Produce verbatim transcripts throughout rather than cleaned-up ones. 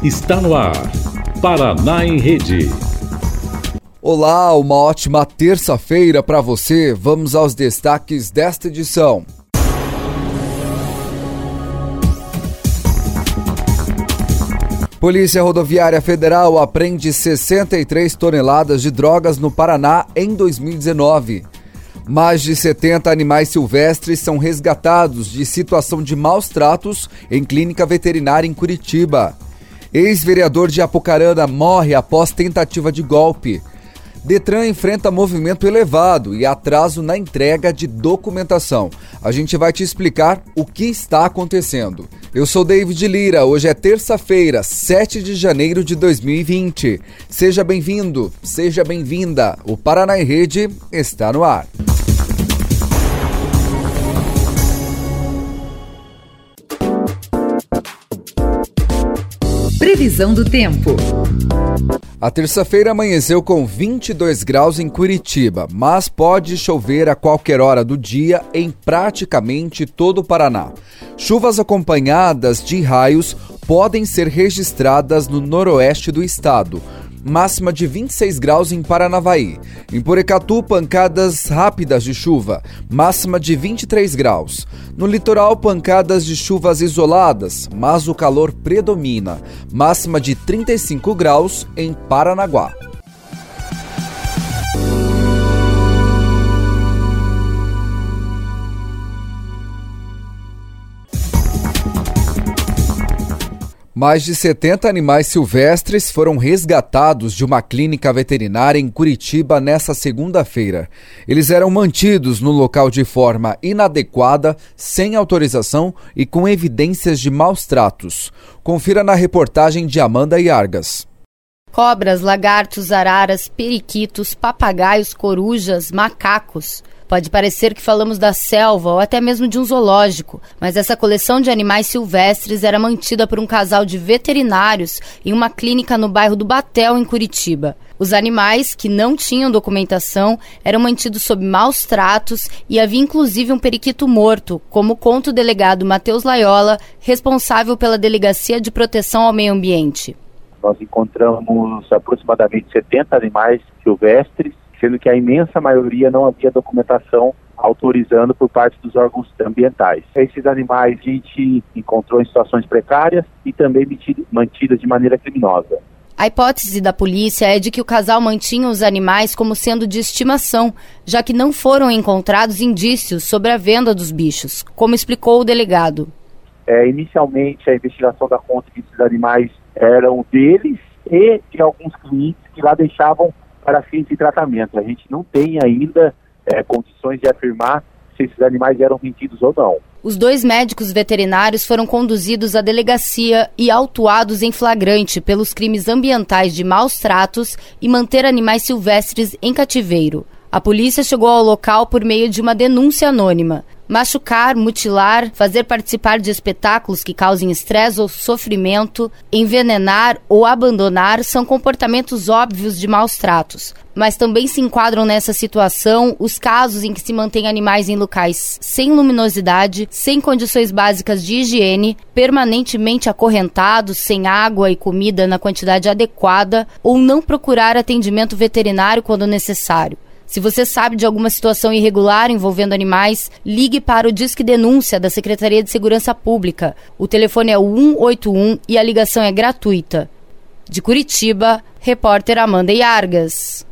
Está no ar, Paraná em Rede. Olá, uma ótima terça-feira para você. Vamos aos destaques desta edição. Polícia Rodoviária Federal apreende sessenta e três toneladas de drogas no Paraná em dois mil e dezenove. Mais de setenta animais silvestres são resgatados de situação de maus tratos em clínica veterinária em Curitiba. Ex-vereador de Apucarana morre após tentativa de golpe. Detran enfrenta movimento elevado e atraso na entrega de documentação. A gente vai te explicar o que está acontecendo. Eu sou David Lira, hoje é terça-feira, sete de janeiro de dois mil e vinte. Seja bem-vindo, seja bem-vinda. O Paraná em Rede está no ar. Previsão do tempo. A terça-feira amanheceu com vinte e dois graus em Curitiba, mas pode chover a qualquer hora do dia em praticamente todo o Paraná. Chuvas acompanhadas de raios podem ser registradas no noroeste do estado. Máxima de vinte e seis graus em Paranavaí. Em Porecatu, pancadas rápidas de chuva, máxima de vinte e três graus. No litoral, pancadas de chuvas isoladas, mas o calor predomina, máxima de trinta e cinco graus em Paranaguá. Mais de setenta animais silvestres foram resgatados de uma clínica veterinária em Curitiba nesta segunda-feira. Eles eram mantidos no local de forma inadequada, sem autorização e com evidências de maus tratos. Confira na reportagem de Amanda Iargas. Cobras, lagartos, araras, periquitos, papagaios, corujas, macacos. Pode parecer que falamos da selva ou até mesmo de um zoológico, mas essa coleção de animais silvestres era mantida por um casal de veterinários em uma clínica no bairro do Batel, em Curitiba. Os animais, que não tinham documentação, eram mantidos sob maus tratos e havia inclusive um periquito morto, como conta o delegado Matheus Laiola, responsável pela Delegacia de Proteção ao Meio Ambiente. Nós encontramos aproximadamente setenta animais silvestres, sendo que a imensa maioria não havia documentação autorizando por parte dos órgãos ambientais. Esses animais a gente encontrou em situações precárias e também mantidas de maneira criminosa. A hipótese da polícia é de que o casal mantinha os animais como sendo de estimação, já que não foram encontrados indícios sobre a venda dos bichos, como explicou o delegado. É, inicialmente, a investigação da conta que esses animais eram deles e de alguns clientes que lá deixavam para fins de tratamento. A gente não tem ainda é, condições de afirmar se esses animais eram vendidos ou não. Os dois médicos veterinários foram conduzidos à delegacia e autuados em flagrante pelos crimes ambientais de maus tratos e manter animais silvestres em cativeiro. A polícia chegou ao local por meio de uma denúncia anônima. Machucar, mutilar, fazer participar de espetáculos que causem estresse ou sofrimento, envenenar ou abandonar são comportamentos óbvios de maus tratos. Mas também se enquadram nessa situação os casos em que se mantém animais em locais sem luminosidade, sem condições básicas de higiene, permanentemente acorrentados, sem água e comida na quantidade adequada ou não procurar atendimento veterinário quando necessário. Se você sabe de alguma situação irregular envolvendo animais, ligue para o Disque Denúncia da Secretaria de Segurança Pública. O telefone é o um oito um e a ligação é gratuita. De Curitiba, repórter Amanda Iargas.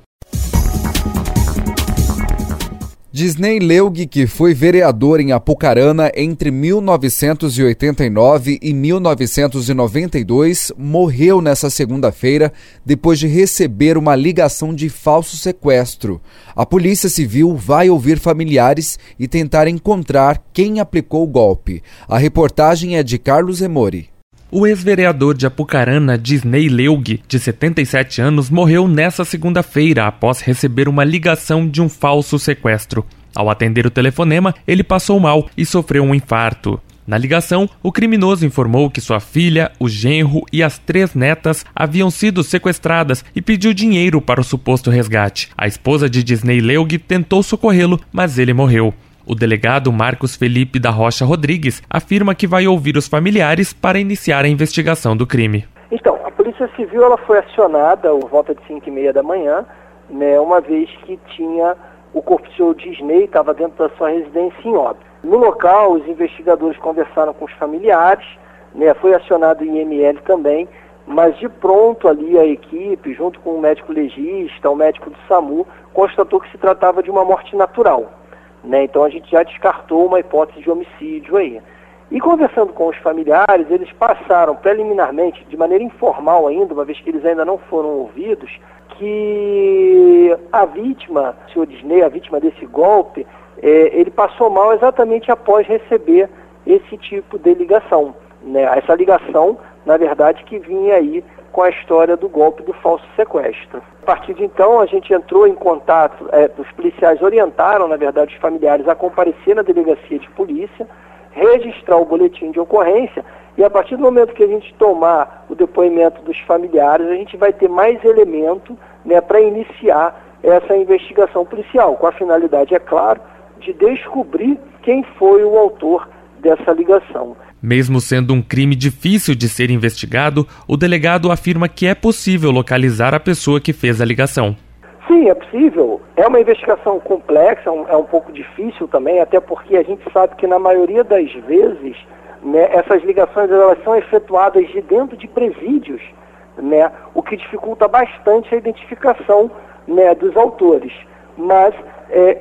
Disney Leug, que foi vereador em Apucarana entre mil novecentos e oitenta e nove e mil novecentos e noventa e dois, morreu nesta segunda-feira depois de receber uma ligação de falso sequestro. A Polícia Civil vai ouvir familiares e tentar encontrar quem aplicou o golpe. A reportagem é de Carlos Emori. O ex-vereador de Apucarana, Disney Leug, de setenta e sete anos, morreu nesta segunda-feira após receber uma ligação de um falso sequestro. Ao atender o telefonema, ele passou mal e sofreu um infarto. Na ligação, o criminoso informou que sua filha, o genro e as três netas haviam sido sequestradas e pediu dinheiro para o suposto resgate. A esposa de Disney Leug tentou socorrê-lo, mas ele morreu. O delegado Marcos Felipe da Rocha Rodrigues afirma que vai ouvir os familiares para iniciar a investigação do crime. Então, a Polícia Civil ela foi acionada por volta de cinco e meia da manhã, né, uma vez que tinha o corpo do senhor Disney, estava dentro da sua residência em Óbidos. No local, os investigadores conversaram com os familiares, né, foi acionado o I M L também, mas de pronto ali a equipe, junto com o médico legista, o médico do SAMU, constatou que se tratava de uma morte natural, né, então a gente já descartou uma hipótese de homicídio aí. E conversando com os familiares, eles passaram preliminarmente, de maneira informal ainda, uma vez que eles ainda não foram ouvidos, que a vítima, o senhor Disney, a vítima desse golpe, é, ele passou mal exatamente após receber esse tipo de ligação, né? Essa ligação, na verdade, que vinha aí com a história do golpe do falso sequestro. A partir de então, a gente entrou em contato, é, os policiais orientaram, na verdade, os familiares a comparecer na delegacia de polícia, registrar o boletim de ocorrência, e a partir do momento que a gente tomar o depoimento dos familiares, a gente vai ter mais elemento, né, para iniciar essa investigação policial, com a finalidade, é claro, de descobrir quem foi o autor dessa ligação. Mesmo sendo um crime difícil de ser investigado, o delegado afirma que é possível localizar a pessoa que fez a ligação. Sim, é possível. É uma investigação complexa, é um pouco difícil também, até porque a gente sabe que na maioria das vezes, né, essas ligações elas são efetuadas de dentro de presídios, né, o que dificulta bastante a identificação, né, dos autores. Mas, é,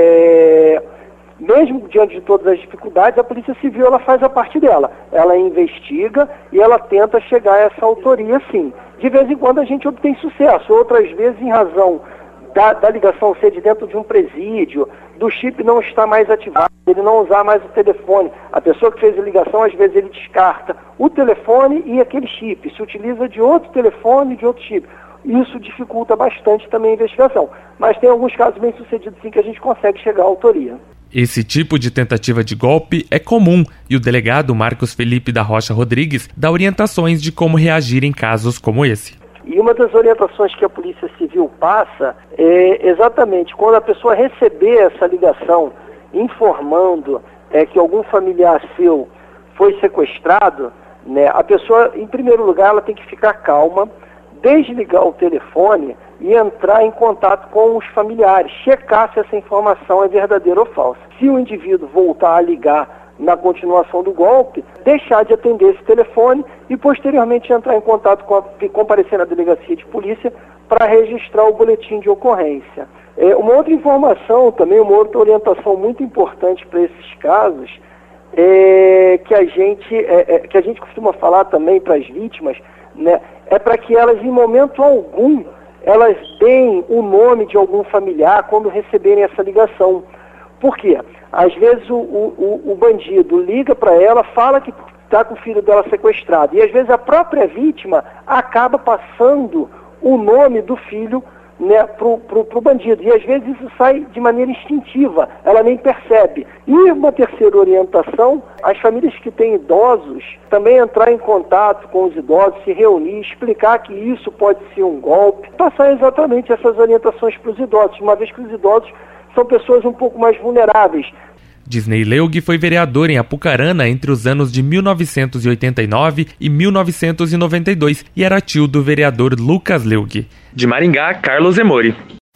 é, mesmo diante de todas as dificuldades, a Polícia Civil ela faz a parte dela. Ela investiga e ela tenta chegar a essa autoria, sim. De vez em quando a gente obtém sucesso, outras vezes em razão da, da ligação ser de dentro de um presídio, do chip não estar mais ativado, ele não usar mais o telefone. A pessoa que fez a ligação, às vezes ele descarta o telefone e aquele chip, se utiliza de outro telefone e de outro chip. Isso dificulta bastante também a investigação. Mas tem alguns casos bem sucedidos sim que a gente consegue chegar à autoria. Esse tipo de tentativa de golpe é comum e o delegado Marcos Felipe da Rocha Rodrigues dá orientações de como reagir em casos como esse. E uma das orientações que a Polícia Civil passa é exatamente quando a pessoa receber essa ligação informando é, que algum familiar seu foi sequestrado, né, a pessoa, em primeiro lugar, ela tem que ficar calma, desligar o telefone e entrar em contato com os familiares, checar se essa informação é verdadeira ou falsa. Se o indivíduo voltar a ligar na continuação do golpe, deixar de atender esse telefone e posteriormente entrar em contato com a, comparecer na delegacia de polícia para registrar o boletim de ocorrência. É, uma outra informação também, uma outra orientação muito importante para esses casos é que a gente, é, é, que a gente costuma falar também para as vítimas, né, é para que elas em momento algum elas deem o nome de algum familiar quando receberem essa ligação. Por quê? Às vezes o, o, o bandido liga para ela, fala que está com o filho dela sequestrado. E às vezes a própria vítima acaba passando o nome do filho, né, pro, pro, pro bandido. E às vezes isso sai de maneira instintiva, ela nem percebe. E uma terceira orientação, as famílias que têm idosos, também entrar em contato com os idosos, se reunir, explicar que isso pode ser um golpe, passar exatamente essas orientações para os idosos, uma vez que os idosos são pessoas um pouco mais vulneráveis. Disney Leug foi vereador em Apucarana entre os anos de mil novecentos e oitenta e nove e mil novecentos e noventa e dois e era tio do vereador Lucas Leug. De Maringá, Carlos Emori.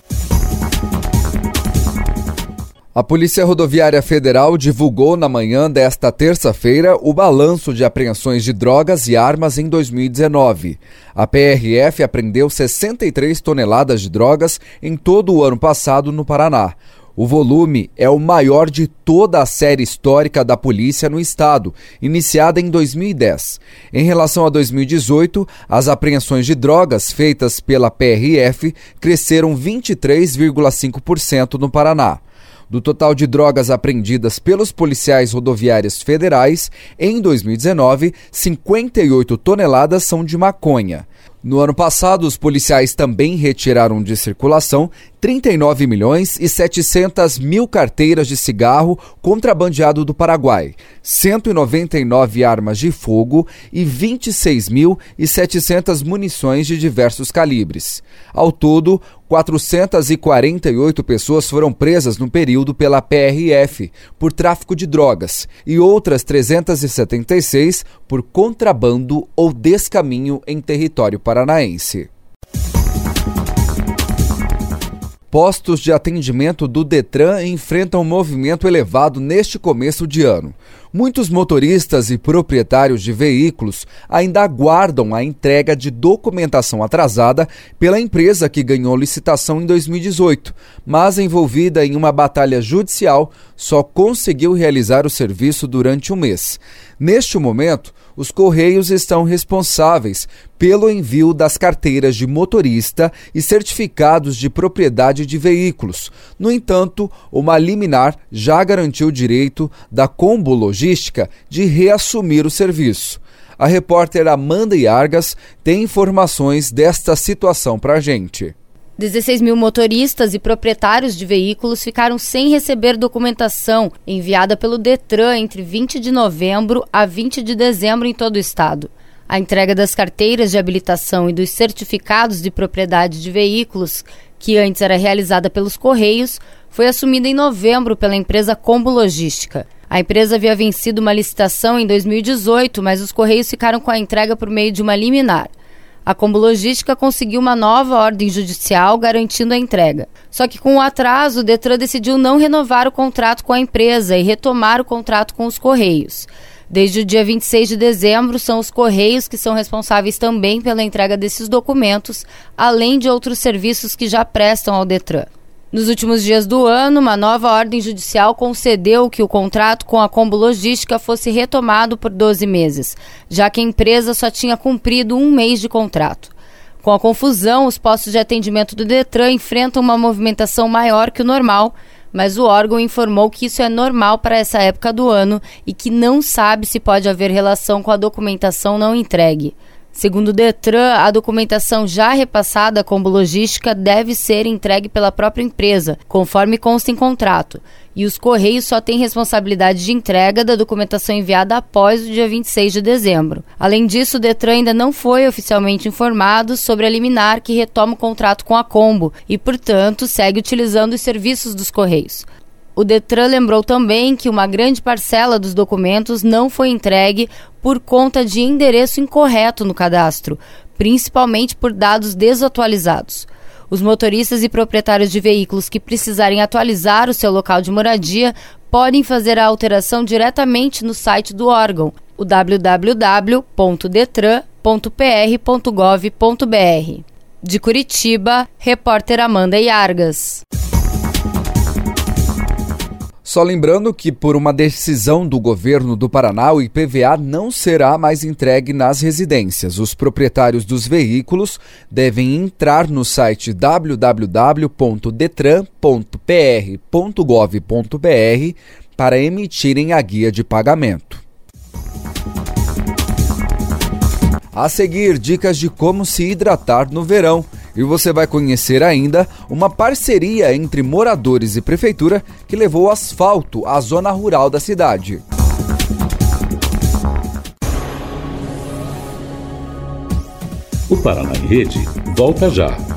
A Polícia Rodoviária Federal divulgou na manhã desta terça-feira o balanço de apreensões de drogas e armas em dois mil e dezenove. A P R F apreendeu sessenta e três toneladas de drogas em todo o ano passado no Paraná. O volume é o maior de toda a série histórica da polícia no estado, iniciada em dois mil e dez. Em relação a dois mil e dezoito, as apreensões de drogas feitas pela P R F cresceram vinte e três vírgula cinco por cento no Paraná. Do total de drogas apreendidas pelos policiais rodoviários federais, em dois mil e dezenove, cinquenta e oito toneladas são de maconha. No ano passado, os policiais também retiraram de circulação trinta e nove milhões e setecentas mil carteiras de cigarro contrabandeado do Paraguai, cento e noventa e nove armas de fogo e vinte e seis mil e setecentas munições de diversos calibres. Ao todo, quatrocentas e quarenta e oito pessoas foram presas no período pela P R F por tráfico de drogas e outras trezentas e setenta e seis por contrabando ou descaminho em território paranaense. Postos de atendimento do Detran enfrentam um movimento elevado neste começo de ano. Muitos motoristas e proprietários de veículos ainda aguardam a entrega de documentação atrasada pela empresa que ganhou licitação em dois mil e dezoito, mas envolvida em uma batalha judicial, só conseguiu realizar o serviço durante um mês. Neste momento, os Correios estão responsáveis pelo envio das carteiras de motorista e certificados de propriedade de veículos. No entanto, uma liminar já garantiu o direito da Combo Logística de reassumir o serviço. A repórter Amanda Iargas tem informações desta situação para a gente. dezesseis mil motoristas e proprietários de veículos ficaram sem receber documentação enviada pelo Detran entre vinte de novembro a vinte de dezembro em todo o estado. A entrega das carteiras de habilitação e dos certificados de propriedade de veículos, que antes era realizada pelos Correios, foi assumida em novembro pela empresa Combo Logística. A empresa havia vencido uma licitação em dois mil e dezoito, mas os Correios ficaram com a entrega por meio de uma liminar. A Combo Logística conseguiu uma nova ordem judicial garantindo a entrega. Só que com o atraso, o Detran decidiu não renovar o contrato com a empresa e retomar o contrato com os Correios. Desde o dia vinte e seis de dezembro, são os Correios que são responsáveis também pela entrega desses documentos, além de outros serviços que já prestam ao Detran. Nos últimos dias do ano, uma nova ordem judicial concedeu que o contrato com a Combo Logística fosse retomado por doze meses, já que a empresa só tinha cumprido um mês de contrato. Com a confusão, os postos de atendimento do Detran enfrentam uma movimentação maior que o normal, mas o órgão informou que isso é normal para essa época do ano e que não sabe se pode haver relação com a documentação não entregue. Segundo o Detran, a documentação já repassada à Combo Logística deve ser entregue pela própria empresa, conforme consta em contrato, e os Correios só têm responsabilidade de entrega da documentação enviada após o dia vinte e seis de dezembro. Além disso, o Detran ainda não foi oficialmente informado sobre a liminar que retoma o contrato com a Combo e, portanto, segue utilizando os serviços dos Correios. O Detran lembrou também que uma grande parcela dos documentos não foi entregue por conta de endereço incorreto no cadastro, principalmente por dados desatualizados. Os motoristas e proprietários de veículos que precisarem atualizar o seu local de moradia podem fazer a alteração diretamente no site do órgão, o w w w ponto detran ponto p r ponto gov ponto b r. De Curitiba, repórter Amanda Iargas. Só lembrando que, por uma decisão do governo do Paraná, o I P V A não será mais entregue nas residências. Os proprietários dos veículos devem entrar no site w w w ponto detran ponto p r ponto gov ponto b r para emitirem a guia de pagamento. A seguir, dicas de como se hidratar no verão. E você vai conhecer ainda uma parceria entre moradores e prefeitura que levou asfalto à zona rural da cidade. O Paraná em Rede volta já.